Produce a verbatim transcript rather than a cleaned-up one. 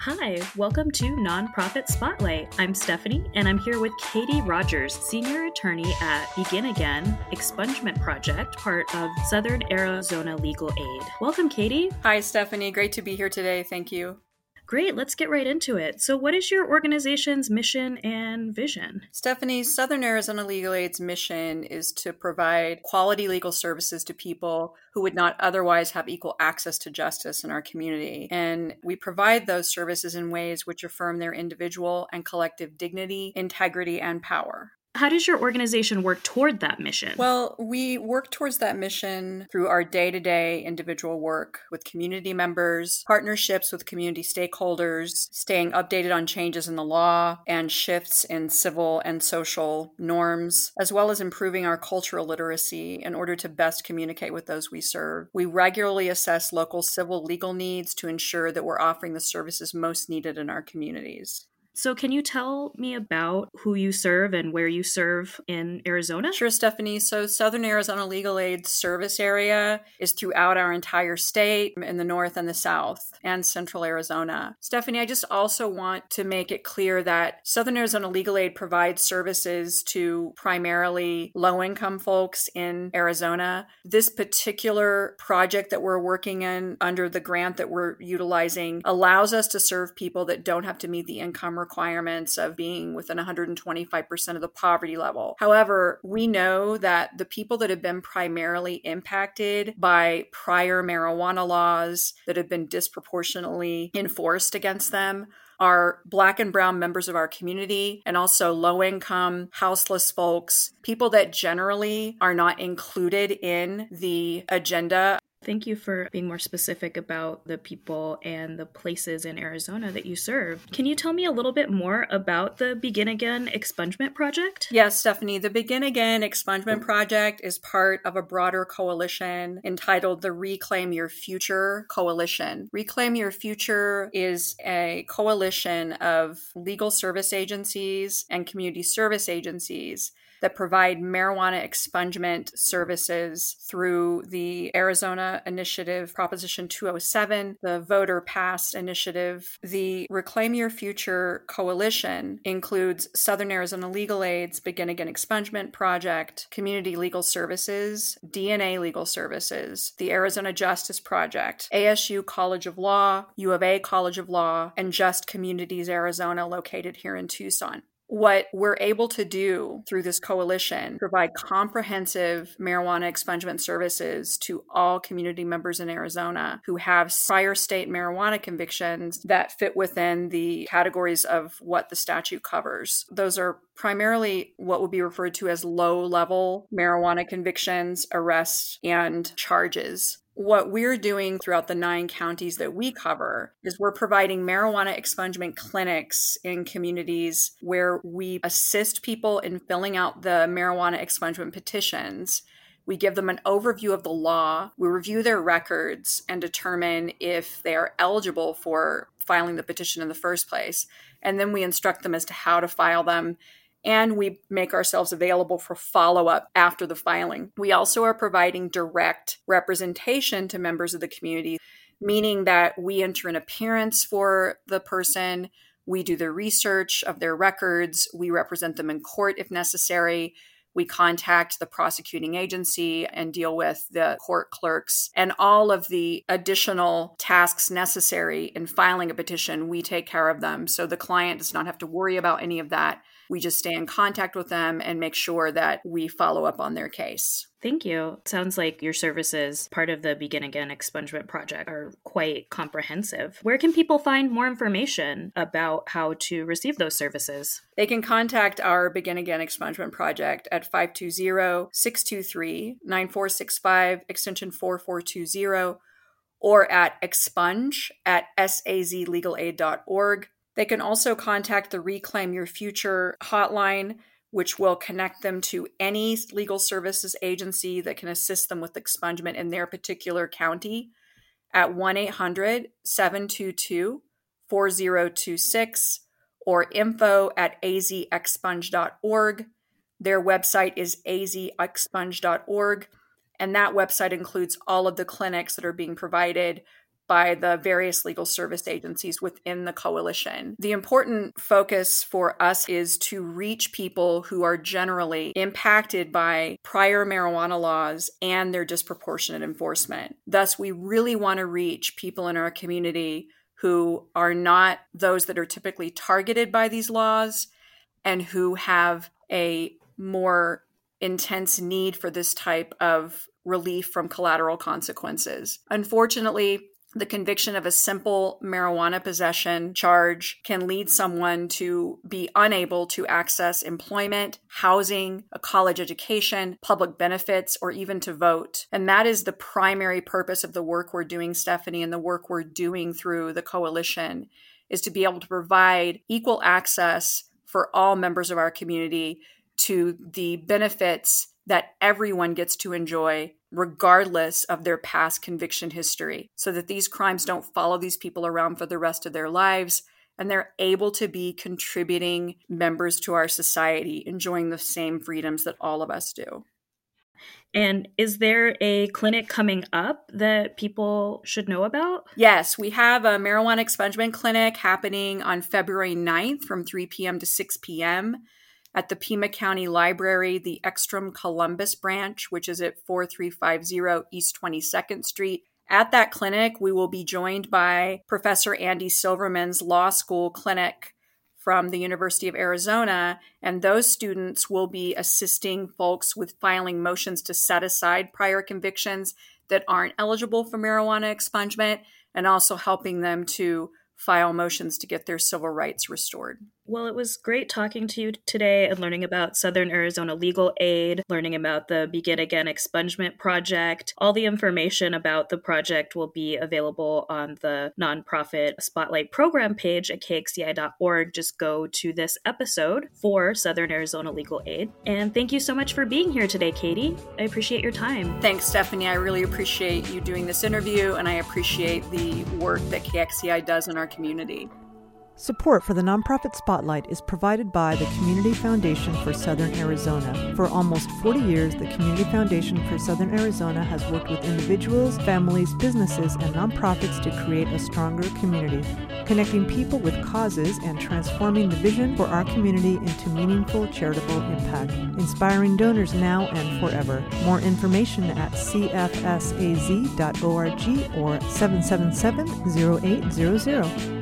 Hi, welcome to Nonprofit Spotlight. I'm Stephanie, and I'm here with Katie Rogers, Senior Attorney at Begin Again Expungement Project, part of Southern Arizona Legal Aid. Welcome, Katie. Hi, Stephanie. Great to be here today. Thank you. Great, let's get right into it. So what is your organization's mission and vision? Stephanie, Southern Arizona Legal Aid's mission is to provide quality legal services to people who would not otherwise have equal access to justice in our community. And we provide those services in ways which affirm their individual and collective dignity, integrity, and power. How does your organization work toward that mission? Well, we work towards that mission through our day-to-day individual work with community members, partnerships with community stakeholders, staying updated on changes in the law and shifts in civil and social norms, as well as improving our cultural literacy in order to best communicate with those we serve. We regularly assess local civil legal needs to ensure that we're offering the services most needed in our communities. So can you tell me about who you serve and where you serve in Arizona? Sure, Stephanie. So Southern Arizona Legal Aid service area is throughout our entire state in the north and the south and central Arizona. Stephanie, I just also want to make it clear that Southern Arizona Legal Aid provides services to primarily low-income folks in Arizona. This particular project that we're working in under the grant that we're utilizing allows us to serve people that don't have to meet the income requirements of being within one hundred twenty-five percent of the poverty level. However, we know that the people that have been primarily impacted by prior marijuana laws that have been disproportionately enforced against them are Black and Brown members of our community, and also low-income, houseless folks, people that generally are not included in the agenda. Thank you for being more specific about the people and the places in Arizona that you serve. Can you tell me a little bit more about the Begin Again Expungement Project? Yes, Stephanie. The Begin Again Expungement Project is part of a broader coalition entitled the Reclaim Your Future Coalition. Reclaim Your Future is a coalition of legal service agencies and community service agencies that provide marijuana expungement services through the Arizona Initiative Proposition two oh seven, the Voter Passed Initiative. The Reclaim Your Future Coalition includes Southern Arizona Legal Aid's Begin Again Expungement Project, Community Legal Services, D N A Legal Services, the Arizona Justice Project, A S U College of Law, U of A College of Law, and Just Communities Arizona, located here in Tucson. What we're able to do through this coalition, provide comprehensive marijuana expungement services to all community members in Arizona who have prior state marijuana convictions that fit within the categories of what the statute covers. Those are primarily what would be referred to as low-level marijuana convictions, arrests, and charges. What we're doing throughout the nine counties that we cover is we're providing marijuana expungement clinics in communities where we assist people in filling out the marijuana expungement petitions. We give them an overview of the law, we review their records, and determine if they are eligible for filing the petition in the first place. And then we instruct them as to how to file them. And we make ourselves available for follow-up after the filing. We also are providing direct representation to members of the community, meaning that we enter an appearance for the person, we do the research of their records, we represent them in court if necessary, we contact the prosecuting agency and deal with the court clerks, and all of the additional tasks necessary in filing a petition, we take care of them. So the client does not have to worry about any of that. We just stay in contact with them and make sure that we follow up on their case. Thank you. Sounds like your services, part of the Begin Again Expungement Project, are quite comprehensive. Where can people find more information about how to receive those services? They can contact our Begin Again Expungement Project at five two zero, six two three, nine four six five, extension four four two zero, or at expunge at sazlegalaid dot org. They can also contact the Reclaim Your Future hotline, which will connect them to any legal services agency that can assist them with expungement in their particular county at one eight hundred, seven two two, four zero two six or info at a z expunge dot org. Their website is a z expunge dot org, and that website includes all of the clinics that are being provided by the various legal service agencies within the coalition. The important focus for us is to reach people who are generally impacted by prior marijuana laws and their disproportionate enforcement. Thus, we really want to reach people in our community who are not those that are typically targeted by these laws and who have a more intense need for this type of relief from collateral consequences. Unfortunately, the conviction of a simple marijuana possession charge can lead someone to be unable to access employment, housing, a college education, public benefits, or even to vote. And that is the primary purpose of the work we're doing, Stephanie, and the work we're doing through the coalition, is to be able to provide equal access for all members of our community to the benefits that everyone gets to enjoy regardless of their past conviction history, so that these crimes don't follow these people around for the rest of their lives, and they're able to be contributing members to our society, enjoying the same freedoms that all of us do. And is there a clinic coming up that people should know about? Yes, we have a marijuana expungement clinic happening on February ninth from three p.m. to six p.m. at the Pima County Library, the Ekstrom Columbus branch, which is at forty-three fifty East twenty-second Street. At that clinic, we will be joined by Professor Andy Silverman's law school clinic from the University of Arizona, and those students will be assisting folks with filing motions to set aside prior convictions that aren't eligible for marijuana expungement, and also helping them to file motions to get their civil rights restored. Well, it was great talking to you today and learning about Southern Arizona Legal Aid, learning about the Begin Again Expungement Project. All the information about the project will be available on the nonprofit Spotlight program page at K X C I dot org. Just go to this episode for Southern Arizona Legal Aid. And thank you so much for being here today, Katie. I appreciate your time. Thanks, Stephanie. I really appreciate you doing this interview, and I appreciate the work that K X C I does in our community. Support for the Nonprofit Spotlight is provided by the Community Foundation for Southern Arizona. For almost forty years, the Community Foundation for Southern Arizona has worked with individuals, families, businesses, and nonprofits to create a stronger community, connecting people with causes and transforming the vision for our community into meaningful charitable impact, inspiring donors now and forever. More information at c f s a z dot org or seven seven seven, zero eight zero zero.